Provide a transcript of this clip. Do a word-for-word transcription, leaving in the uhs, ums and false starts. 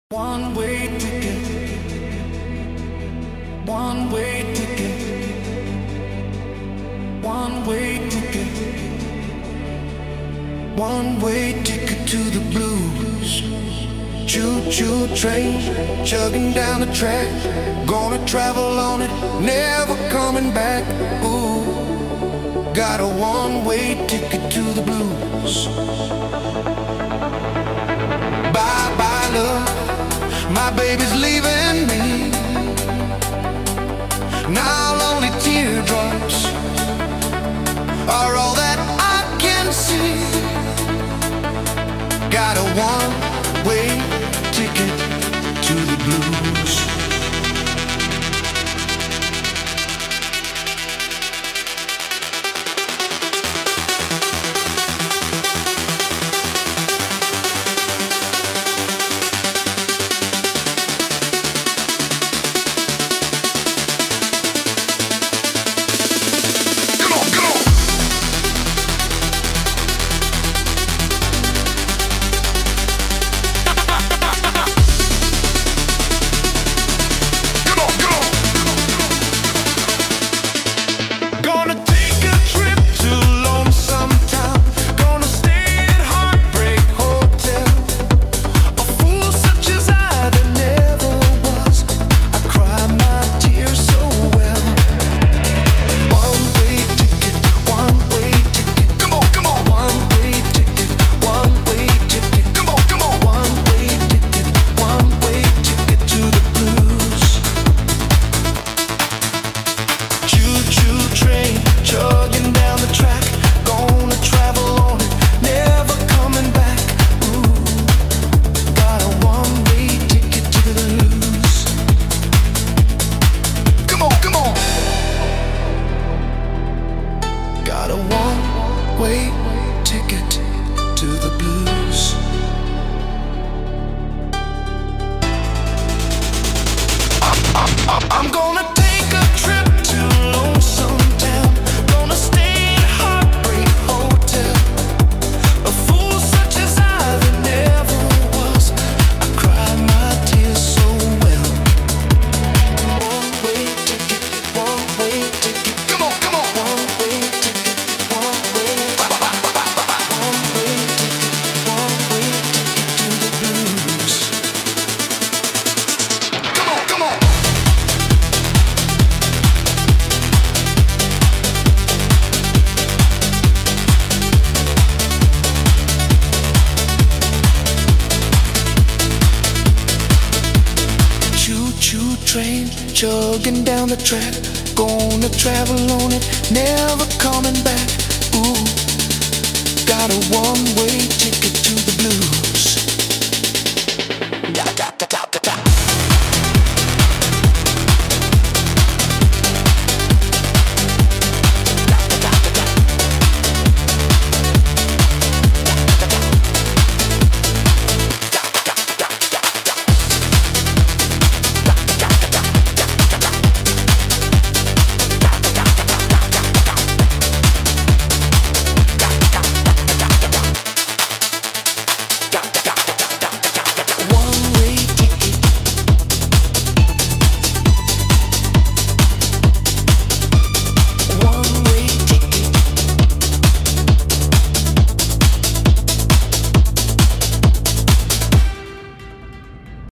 One way ticket, one way ticket, one way ticket, one way ticket to the blues. Choo-choo train, chugging down the track, gonna travel on it, never coming back. Ooh, got a one-way ticket to the blues. Bye-bye love, my baby's leaving me. Now lonely teardrops are all that I can see. Got a one-way ticket to the blues. I'm gonna take a trip to Lonesome Town. Gonna stay in a heartbreak hotel. A fool such as I that never was. I cry my tears so well. One-way ticket, one-way ticket. Come on, come on. One-way ticket, one-way. One-way ticket, one-way ticket to the blues. Come on, come on. Choo-choo train, chugging down the track, gonna travel on it, never coming back. Ooh, got a one-way ticket to the blues.